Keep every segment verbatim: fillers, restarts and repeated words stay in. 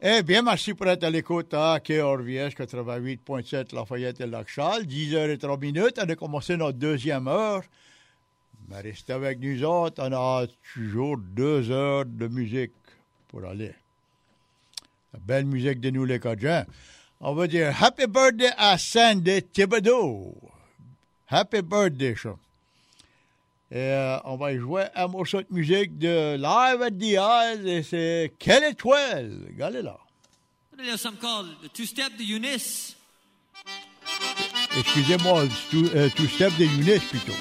Eh bien, merci pour être à l'écoute à K R V S quatre-vingt-huit point sept Lafayette et Lac-Charles. dix heures trois minutes. On a commencé notre deuxième heure. Mais restez avec nous autres. On a toujours deux heures de musique pour aller. La belle musique de nous, les Cajuns. On va dire Happy Birthday à Sandy Thibodeau. Happy Birthday, ça. Et euh, on va jouer un morceau de musique de Live at the Eyes et c'est Quelle étoile? Regardez là. Il y a some called the two-step de Eunice. Excusez-moi, two, euh, two-step de Eunice plutôt.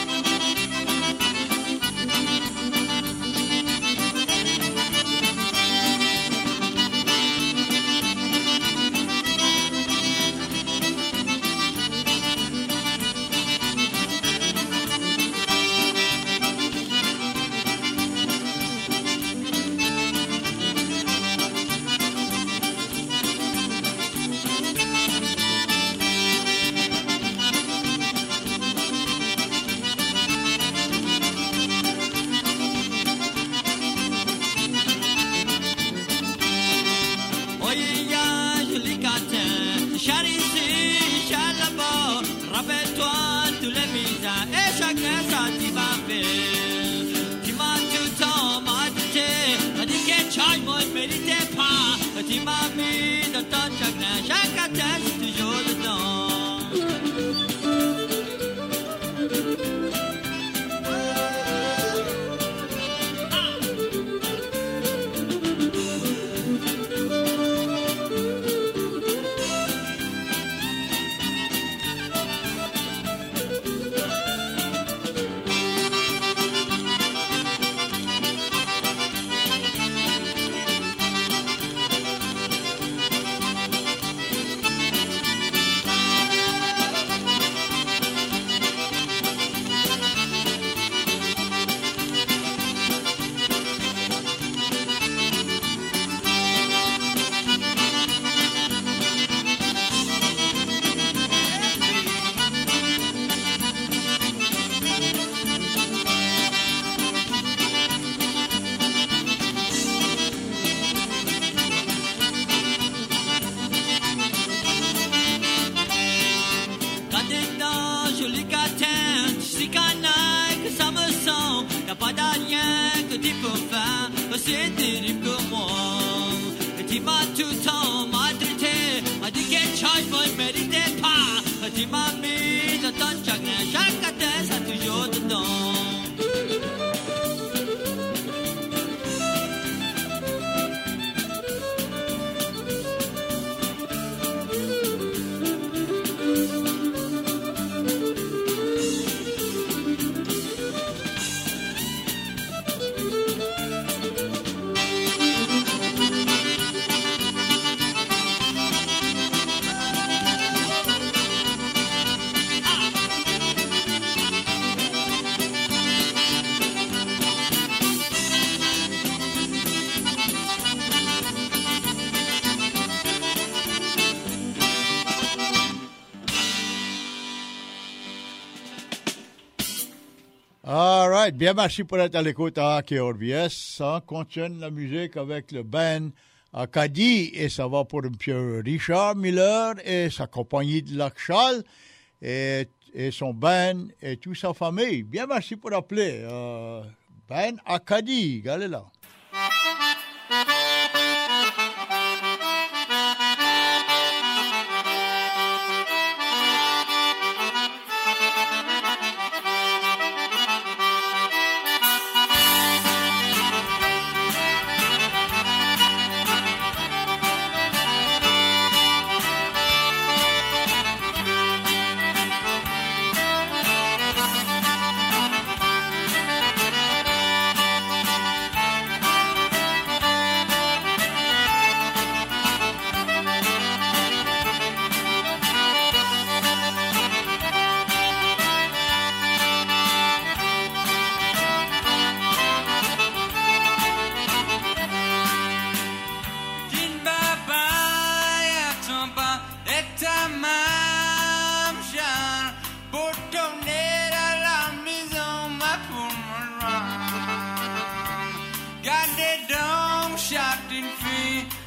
Bien, merci pour être à l'écoute à K R V S. On continue la musique avec le band Acadie et ça va pour M. Richard Miller et sa compagnie de Lac-Charles et, et son band et toute sa famille. Bien, merci pour appeler. Euh, band Acadie, regardez là.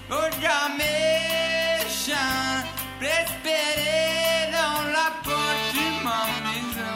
oh jamais chien, espérer dans la porte de ma maison.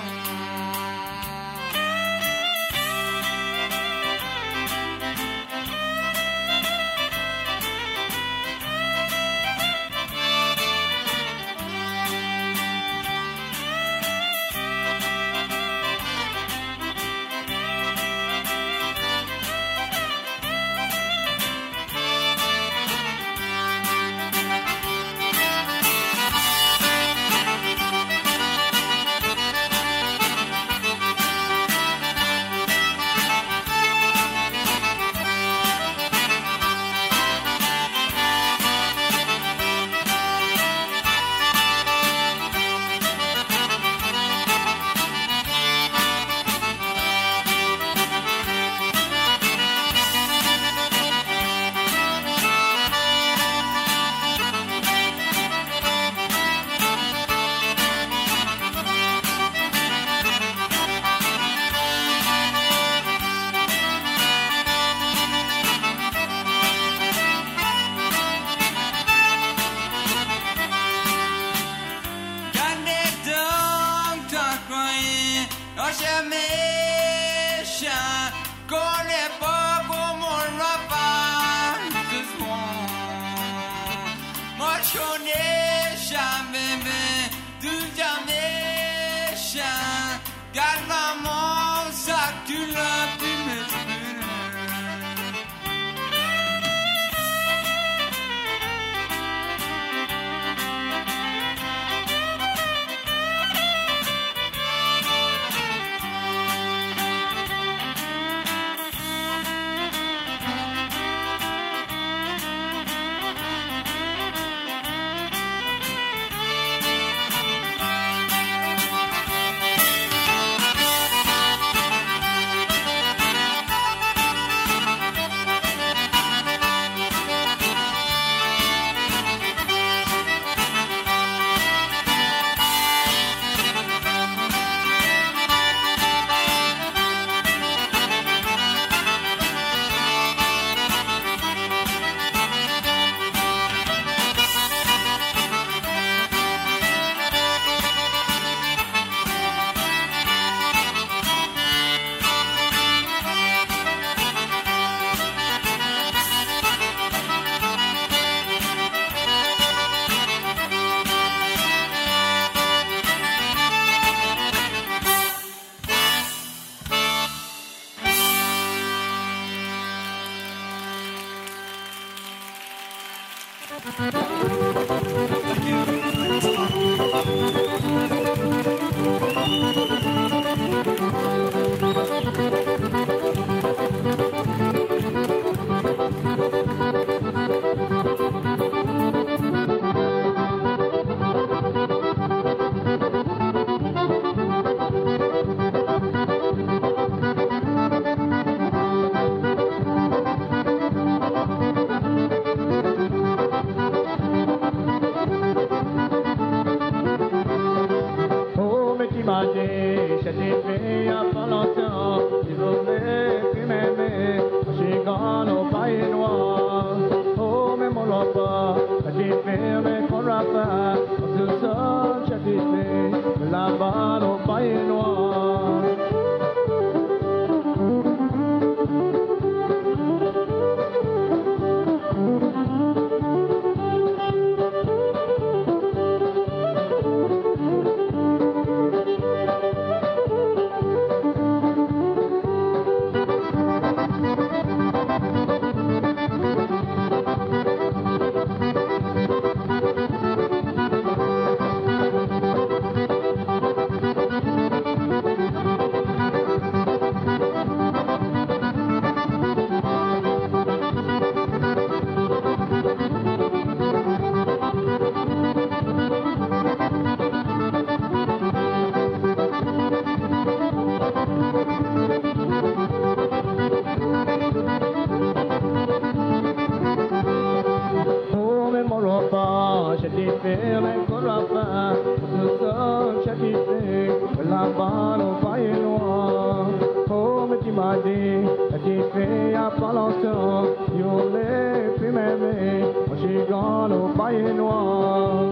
Bano Painoa, Home Timadi, a deep il y a pas longtemps, yo les puis m'aimer, moi j'ai gone au paille noir.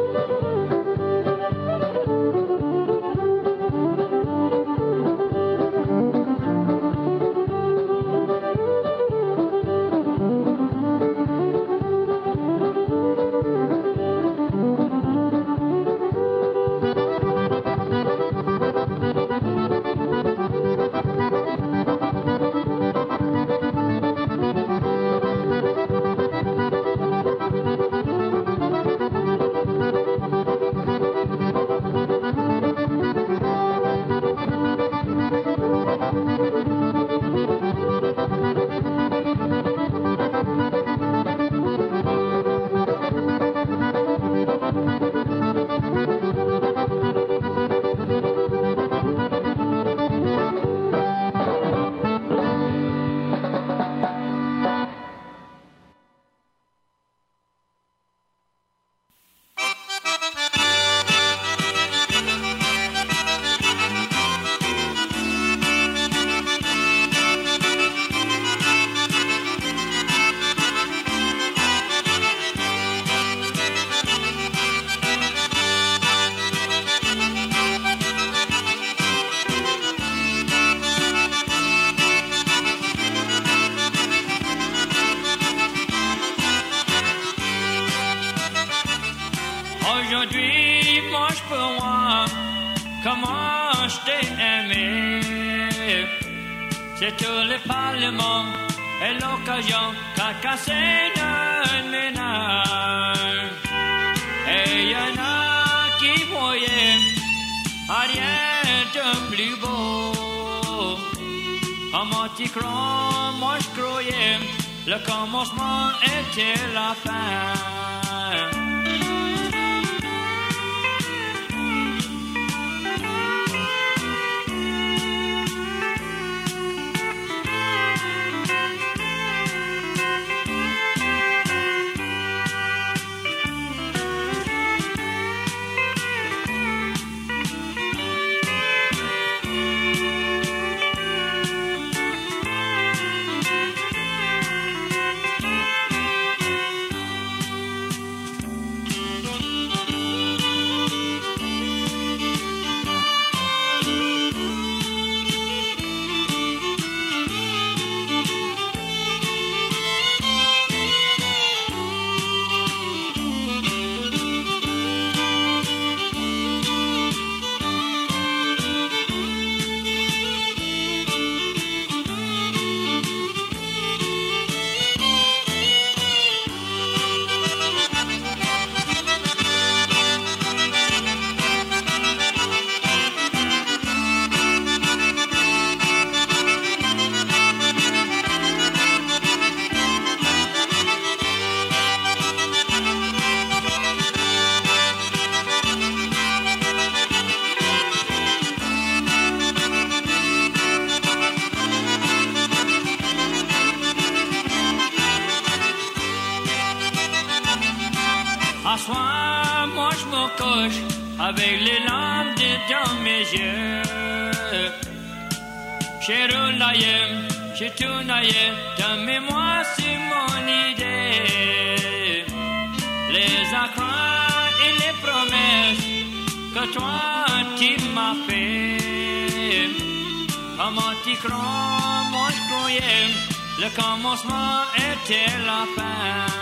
Aujourd'hui, moi je peux voir comment je t'ai aimé. C'est tout le parlement et l'occasion qu'a cassé notre ménage. Et y en a qui voyaient rien de plus beau. Comment tu crois, moi je croyais, le commencement était la fin. À soir, moi je me couche avec les larmes dans mes yeux. J'ai roulaillé, j'ai tournaillé, dans mémoire c'est mon idée. Les accrocs et les promesses que toi tu m'as fait. Comment tu crois, moi je croyais, le commencement était la fin.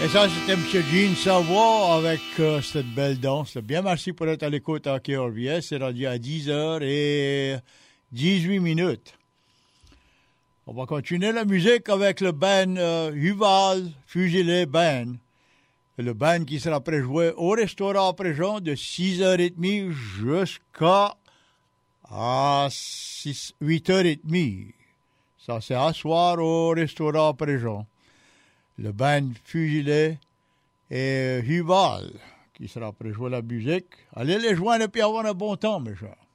Et ça, c'était M. Gene Savoie avec euh, cette belle danse. Bien, merci pour être à l'écoute à K R V S. C'est rendu à dix heures dix-huit minutes. On va continuer la musique avec le band euh, Huval Fusilier Band. Le band qui sera préjoué au restaurant Préjean de six heures trente jusqu'à à huit heures trente. Ça, c'est à soir au restaurant Préjean. Le band Fusilier et Huval qui sera préjoué la musique. Allez les joindre et puis avoir un bon temps, mes gens.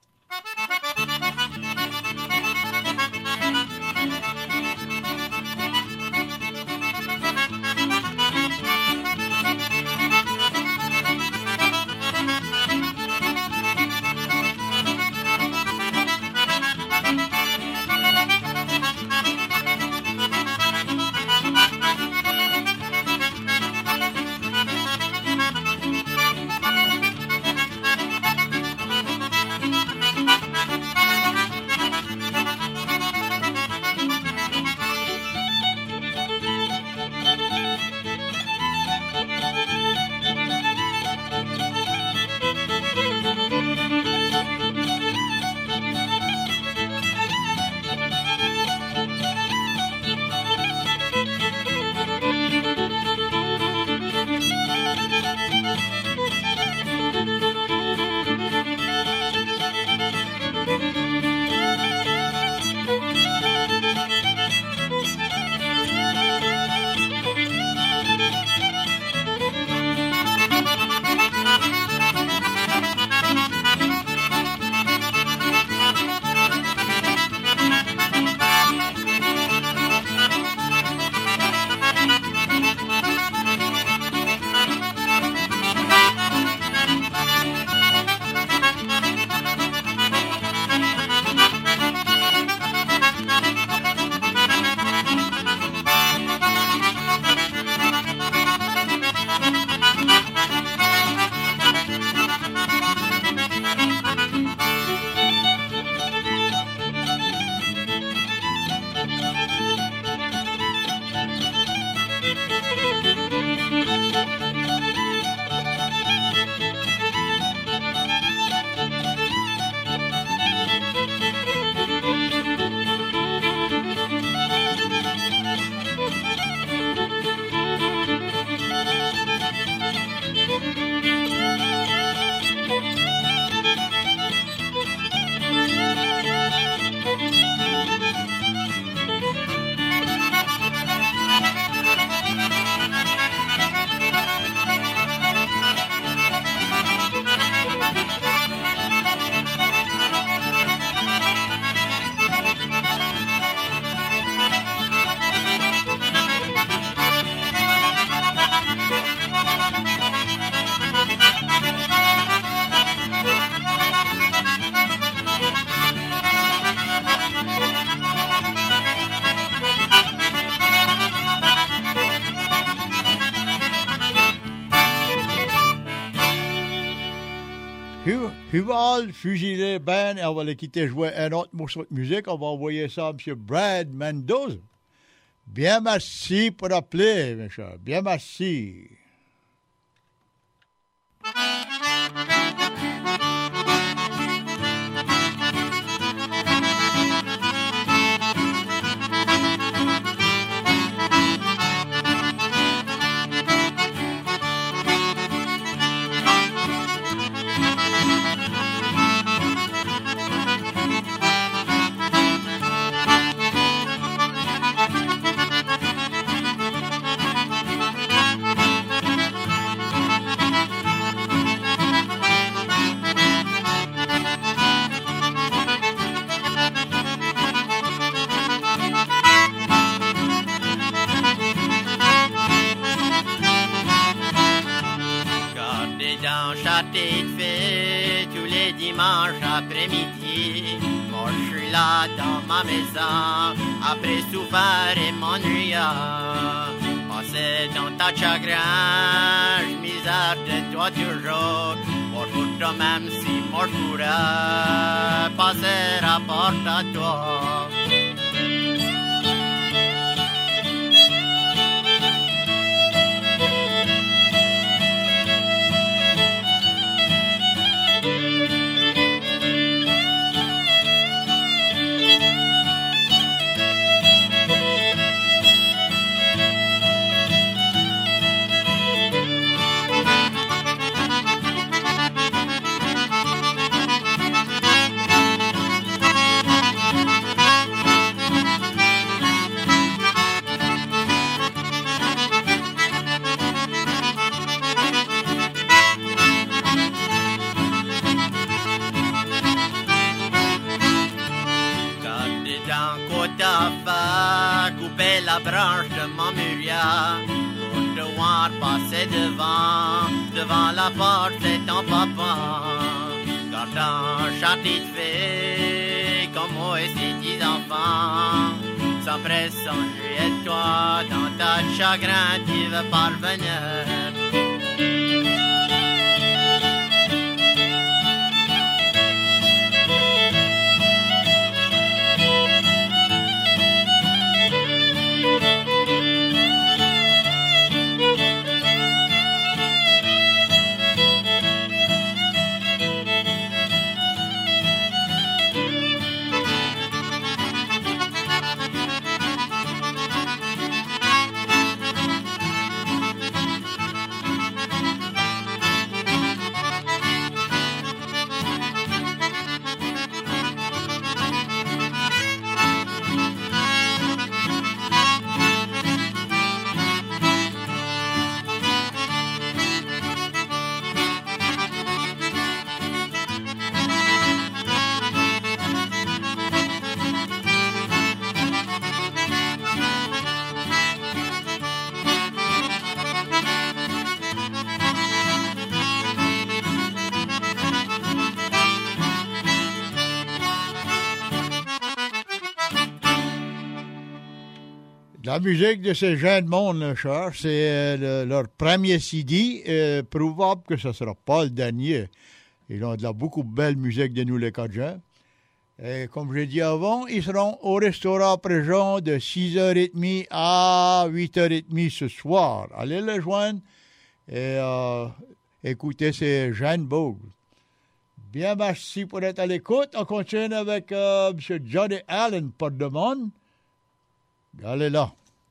Huval Fusilier Band, on va les quitter jouer un autre morceau de musique. On va envoyer ça à M. Brad Mendoza. Bien merci pour appeler, mes chers. Bien merci. Après-midi, moi je suis là dans ma maison, après souffert et m'ennuyant. Pensez dans ta chagrin, je misère de toi toujours. Moi je voudrais même si moi je pourrais passer à porte à toi. enfants coupaient la branche de mon mûrier pour te voir passer devant, devant la porte de ton papa. Quand un châti de fée, comme moi et ses dix enfants, s'empresse s'ennuyer de toi, dans ta chagrin tu veux parvenir. La musique de ces jeunes mondes, cher, c'est le, leur premier C D. Euh, probable que ce ne sera pas le dernier. Ils ont de la beaucoup de belle musique de nous, les Cajuns. Et comme j'ai dit avant, ils seront au restaurant Préjean de six heures trente à huit heures trente ce soir. Allez les joindre et euh, écoutez ces jeunes beaux. Bien, merci pour être à l'écoute. On continue avec euh, M. Johnny Allen, pas de demande. Allez là.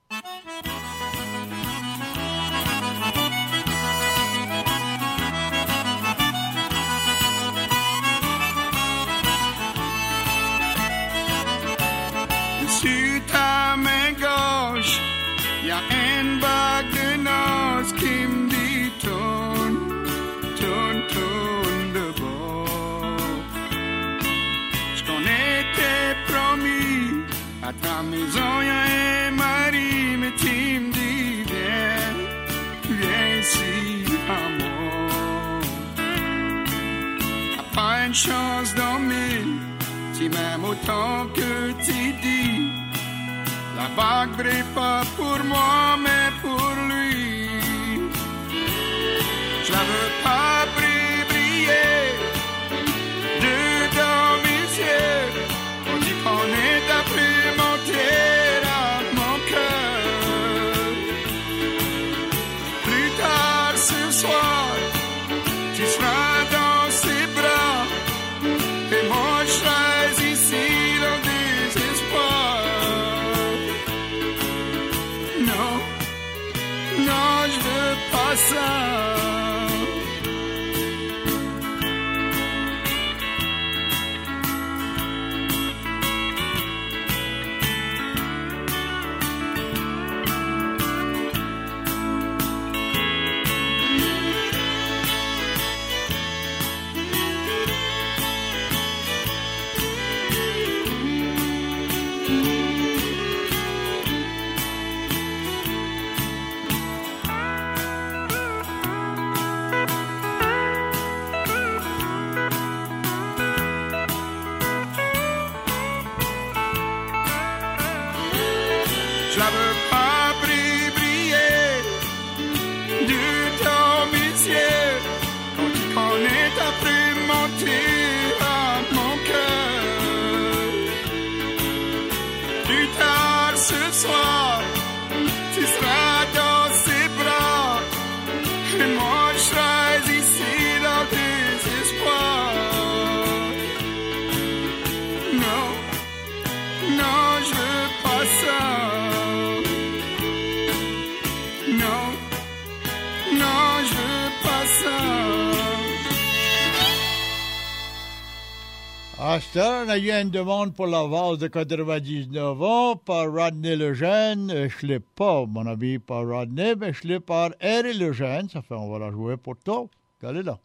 Sur ta main gauche, y a une bague de noces qui me dit tourne, tourne, tourne de bord. J't'en étais promis, à ta maison y a un mari, mais tu me dis viens, viens ici à moi. T'as pas une chance dans mille, tu m'aimes autant que tu dis. La bague brille pas pour moi, mais pour lui. Je la veux pas briller, briller dedans mes yeux. On dit qu'on est à plus monter à mon cœur. Plus tard ce soir, tu seras dans ses bras. Et moi je serai ici dans le désespoir. Non, non, je veux pas ça. Je la veux pas briller, briller dedans mes yeux. Quand tu connais ta plus monter à mon cœur. Plus tard ce soir, tu seras dans ses bras. Et moi je serai ici dans le désespoir. Non, non, je veux pas ça. Non, non, je veux pas ça. À cette heure, on a eu une demande pour la valse de quatre-vingt-dix-neuf ans par Rodney Lejeune. Je ne l'ai pas, mon ami, par Rodney, mais je l'ai par Harry Lejeune. Ça fait, on va la jouer pour toi. Allez là.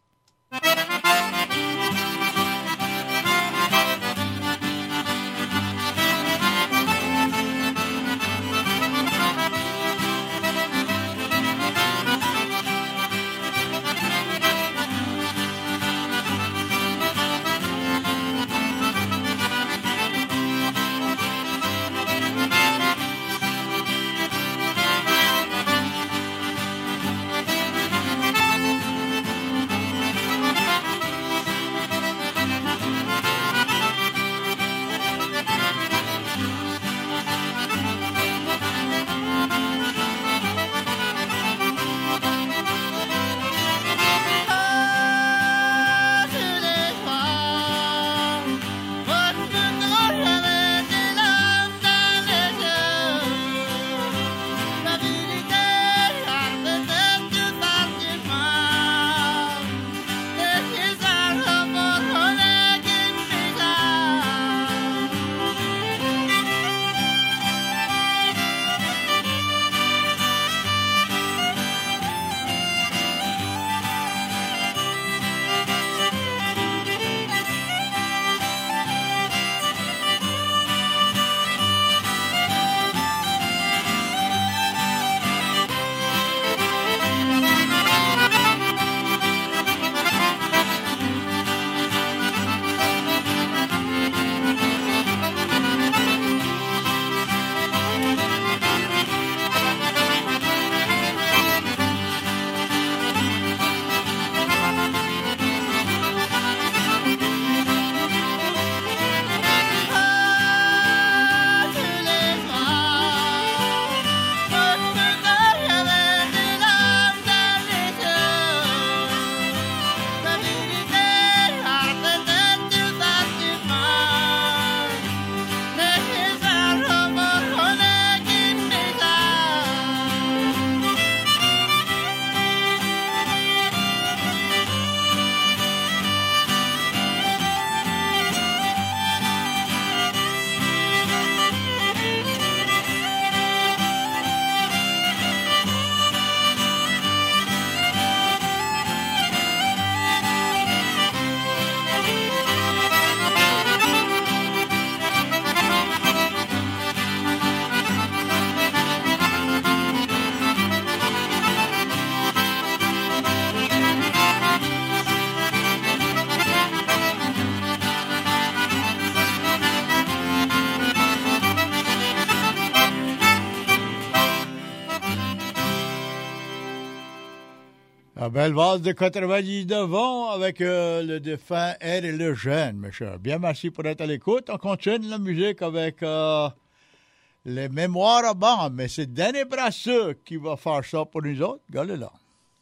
La belle valse de quatre-vingt-dix-neuf ans avec euh, le défunt R et le jeune, mes chers. Bien, merci pour être à l'écoute. On continue la musique avec euh, les mémoires à bande, mais c'est Danny Brasseux qui va faire ça pour nous autres. Regardez là.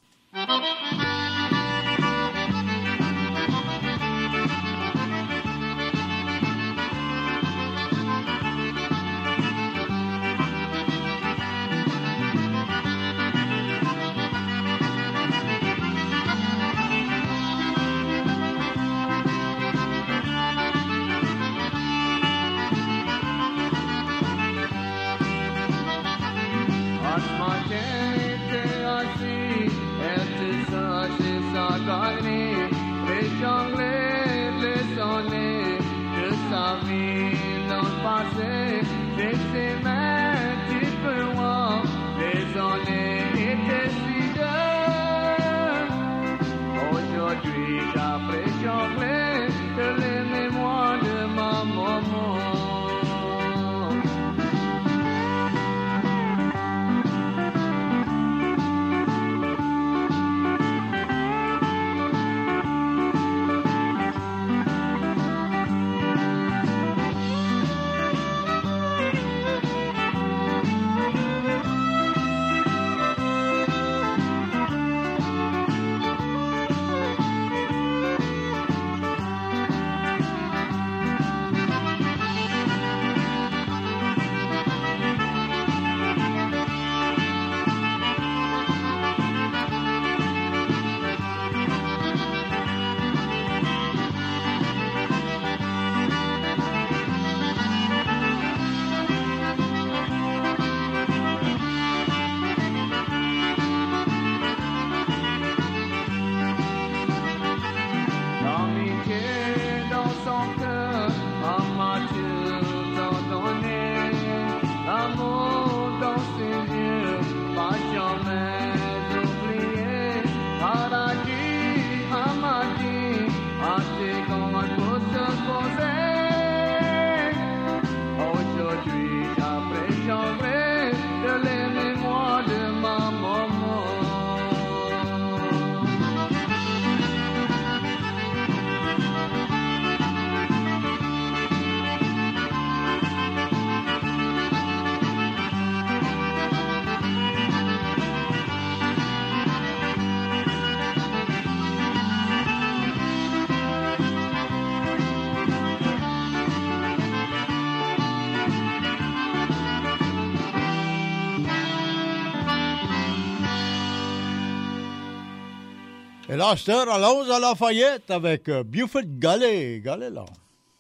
Et là, sœur, allons à Lafayette avec euh, Buford Galley. Galley, là.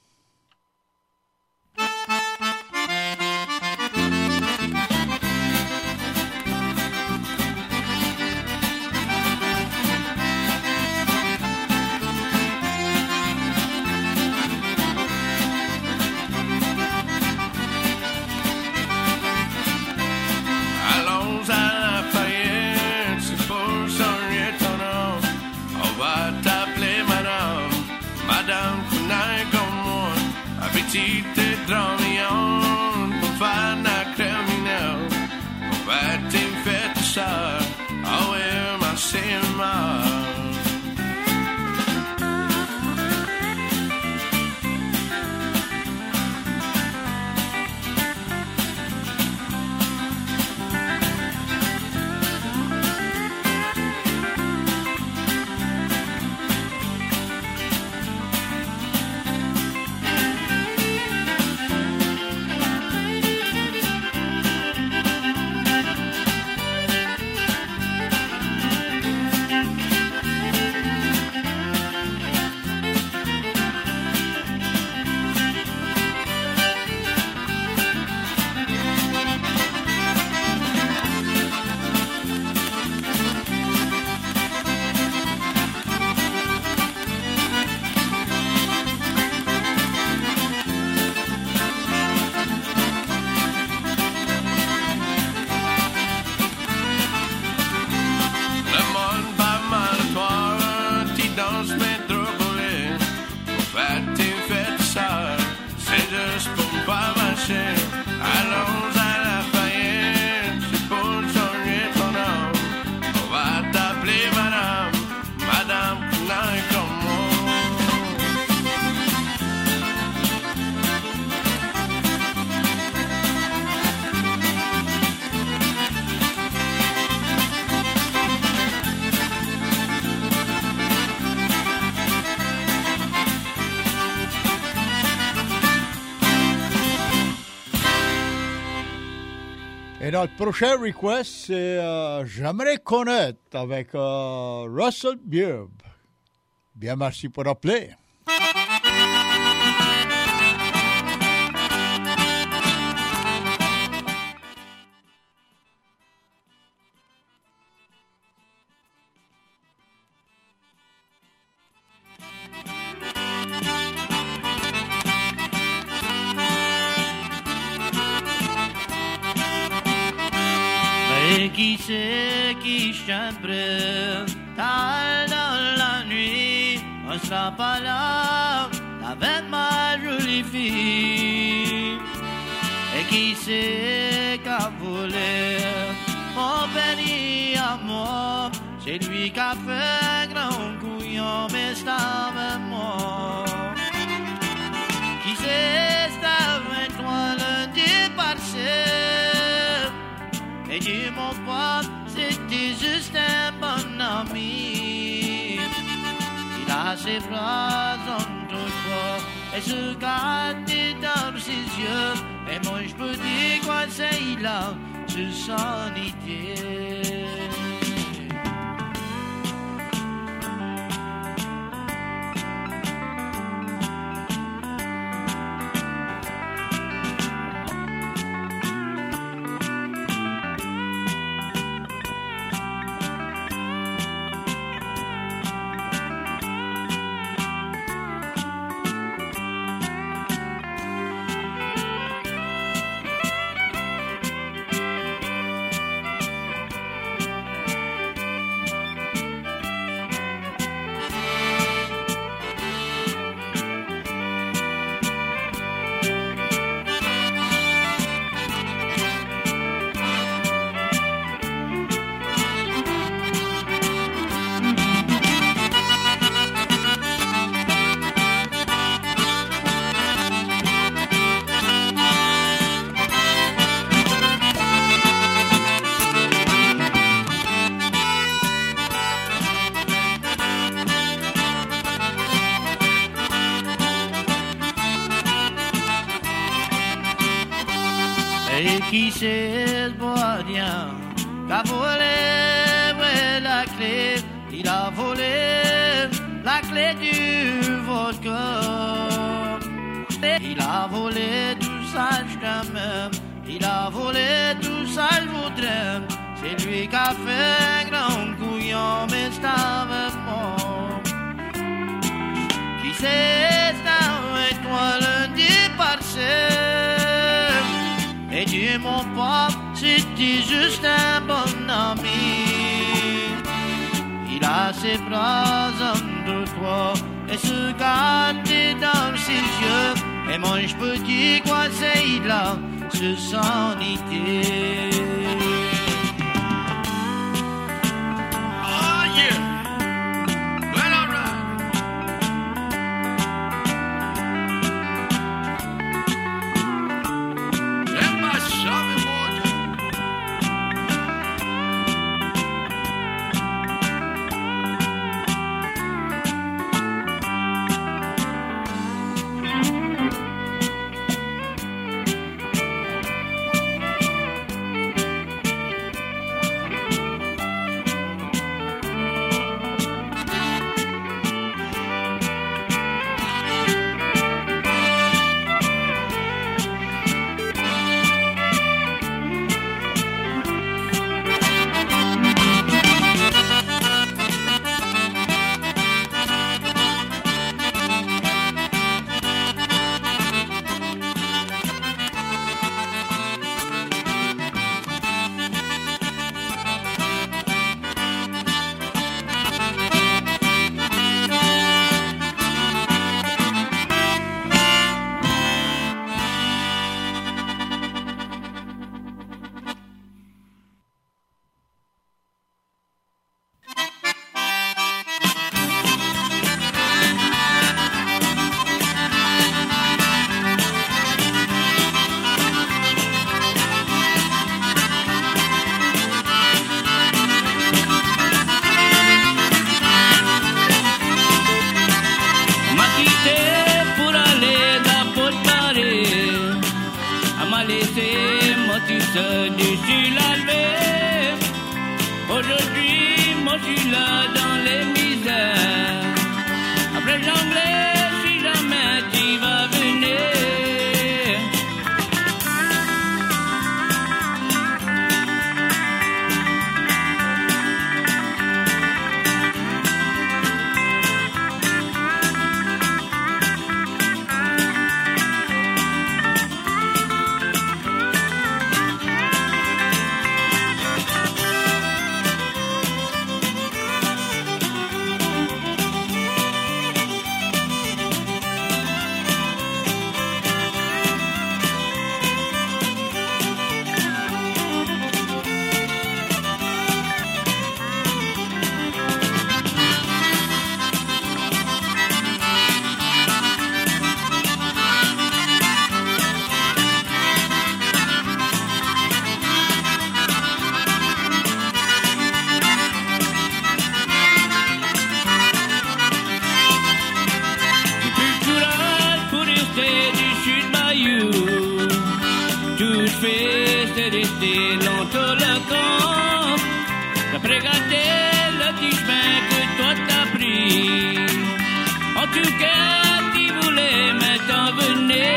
Petite dramion, pour faire la criminelle, pour faire tes fêtes ça, ah ouais, ma c'est ma. Et notre prochain request, c'est euh, J'aimerais connaître avec euh, Russell Bibb. Bien, merci pour appeler. Qui c'est qui chambre tard dans la nuit, on sera pas là avec ma jolie fille. Et qui c'est qui a volé mon béni amour, c'est lui qui a fait grand couillon, mais c'est avec moi. Qui c'est c'est avec toi lundi passé. Et dis mon pote, c'était juste un bon ami. Il a ses bras entre toi et se garde dans ses yeux. Et moi je peux dire quoi c'est il a sur son idée. Qui c'est ce boisien qui a volé ouais, la clé, il a volé la clé du vodka. Il a volé tout ça, je t'aime. Il a volé tout ça, je voudrais. C'est lui qui a fait un grand couillon, mais c'est avec moi. Qui c'est c'est avec toi lundi passé. Et Dieu mon papa, c'était juste un bon ami. Il a ses bras entre toi et se garde dans ses yeux. Et moi je peux dire quoi c'est il a sur son idée. Oh yeah! Well, all right. Let my shopping boy. ça dessus la levée. Aujourd'hui, moi je suis là dans les misères. Après l'anglais, si jamais tu vas venir. Rester longtemps le camp, d'après garder le petit chemin que toi t'as pris. En tout cas, tu voulais m'en venir.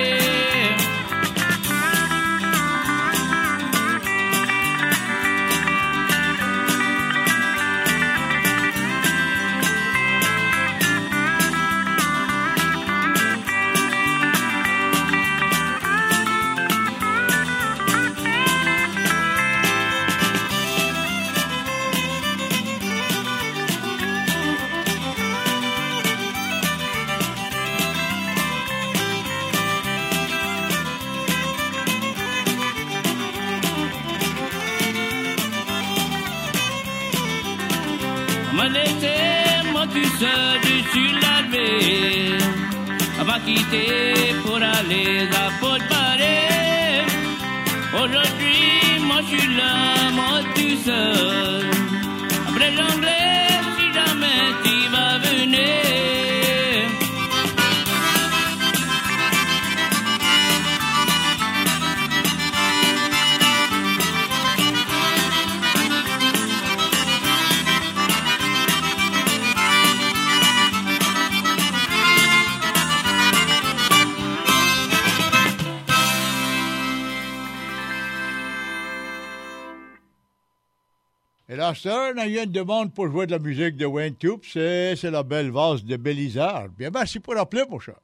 M'a laissé moi tout seul dessus la levée. On va quitter pour aller à Port-Barré. Aujourd'hui, moi je suis là, moi tout seul. Après l'anglais, si jamais tu vas venir. Et la sœur, on a eu une demande pour jouer de la musique de Wayne Toups, c'est, c'est la belle valse de Bélisard. Bien, merci pour l'appeler, mon chat.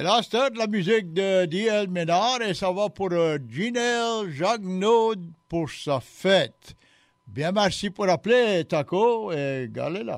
là, c'est de la musique de D L Ménard et ça va pour euh, Ginelle Jagnaud pour sa fête. Bien, merci pour appeler, Taco, et Galela.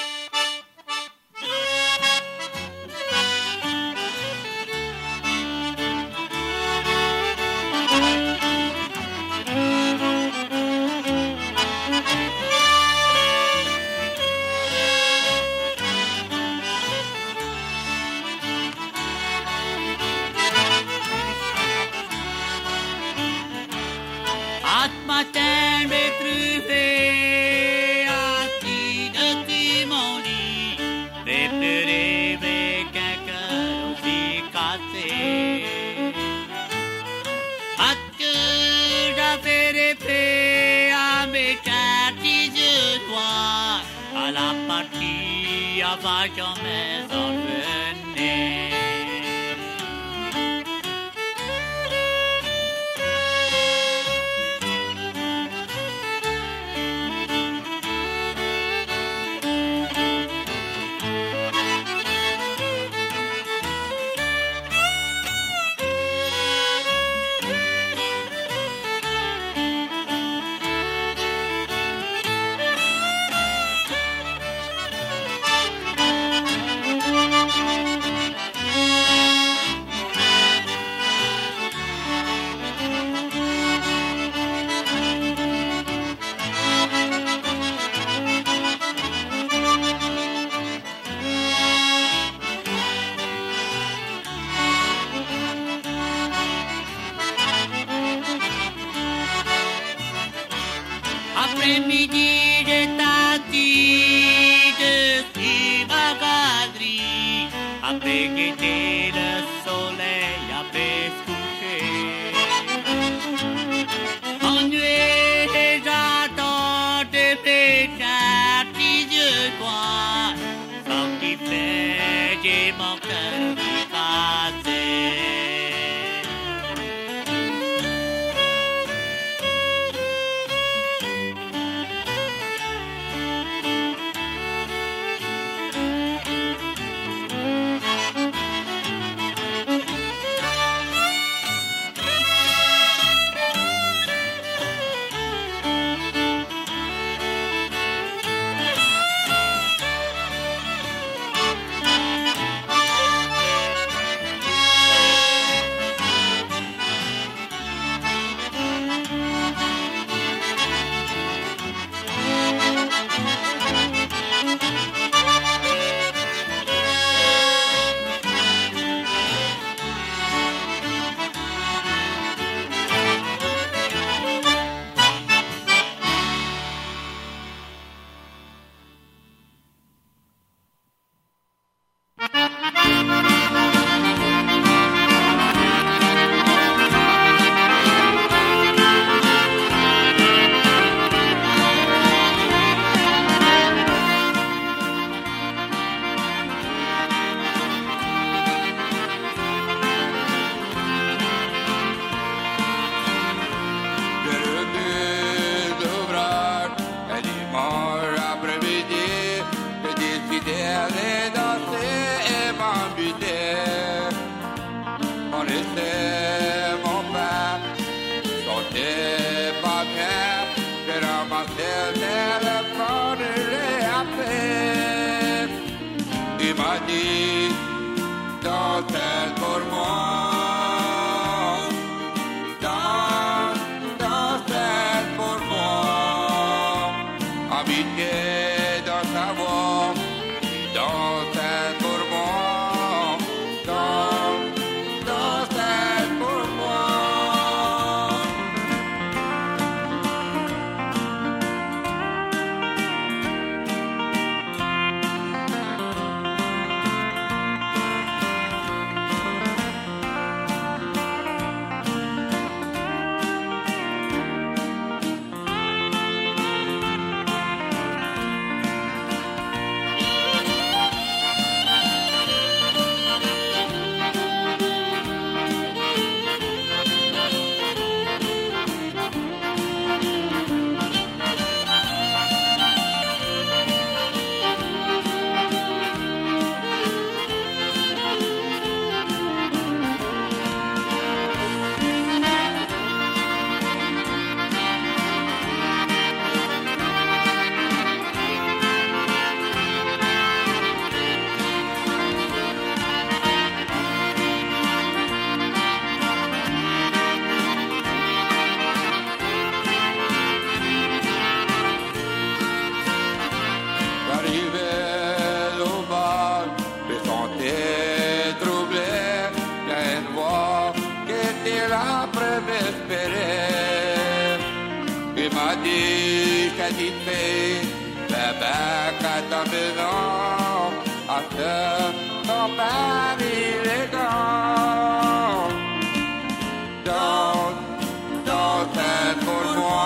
Va jamais en venir. Après-midi de tati de Sivagandri, après guetter le soleil, après se coucher. Ennuyé, j'attends de péchard, de toi, sans qui fait, j'ai mon cœur qui cassé. petite fille, le bec à ta maison, à faire ton Paris élégant. Don't, don't être pour moi.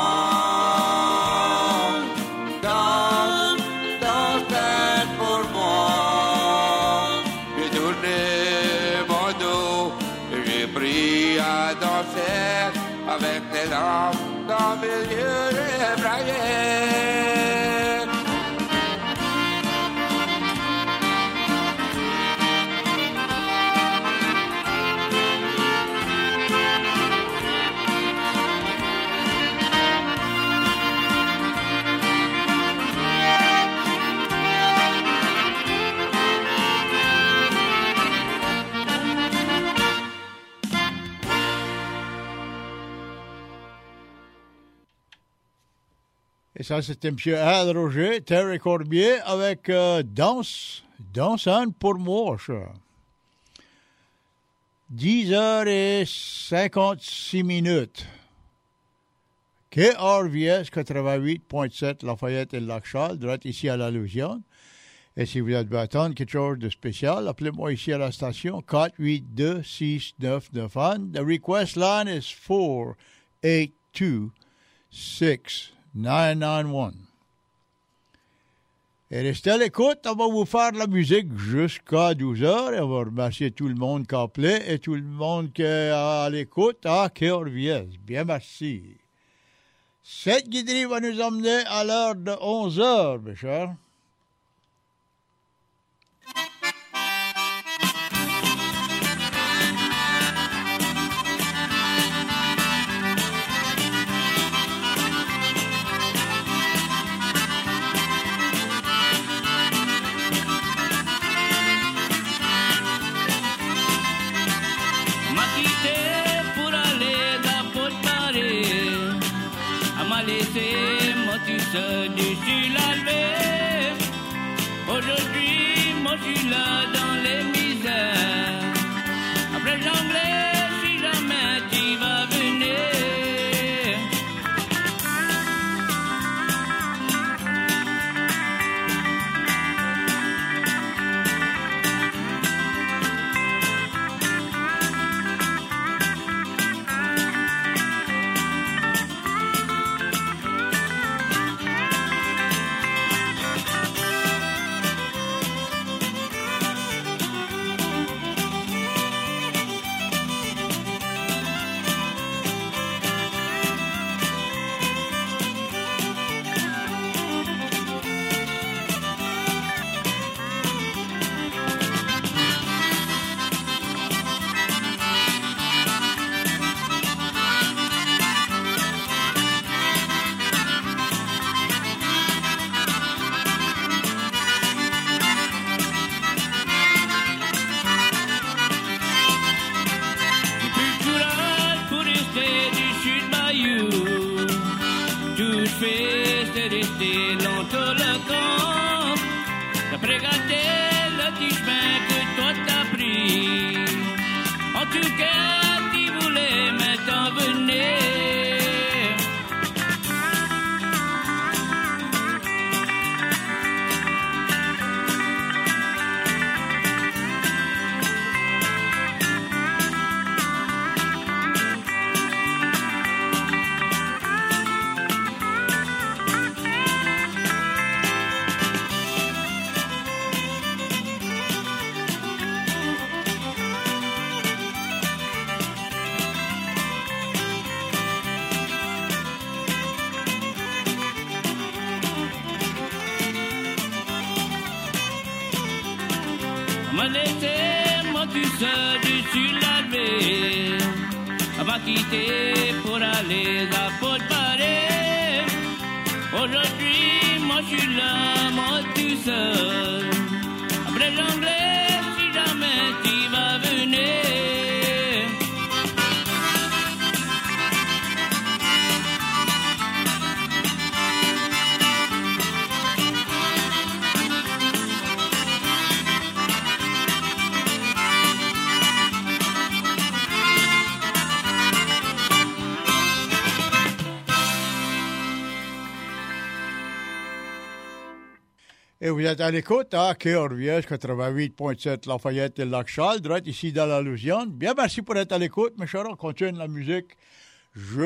Don't, don't être pour moi. J'ai tourné mon dos, j'ai pris à danser avec les larmes dans mes yeux ébraillés. Et ça, c'était M. Al Roger, Terry Corbier, avec euh, Danse, Dansant pour moi, ça. dix heures et cinquante-six minutes. K R V S quatre-vingt-huit point sept Lafayette et Lac-Charles, droite ici à la Louisiane. Et si vous devez attendre quelque chose de spécial, appelez-moi ici à la station quatre huit deux, six neuf neuf un. The request line is four eight two, six nine nine one. Et restez à l'écoute, on va vous faire de la musique jusqu'à douze heures. Et on va remercier tout le monde qui a appelé et tout le monde qui est à l'écoute à K R V S. Bien, merci. Cette guiderie va nous emmener à l'heure de onze heures, mes chers. Dessus la levée. Aujourd'hui, moi je suis là dans les misères. Après l'anglais, si jamais tu vas venir. Me laisser moi tout seul dessus la levée. Va quitter pour aller à Port-Paris. Aujourd'hui, moi je suis là, moi tout seul. Après l'anglais, si jamais tu vas venir. Et vous êtes à l'écoute à K R V S quatre-vingt-huit point sept Lafayette et Lac-Charles, direct ici dans la Louisiane. Bien, merci pour être à l'écoute, mes chers. On continue la musique. Je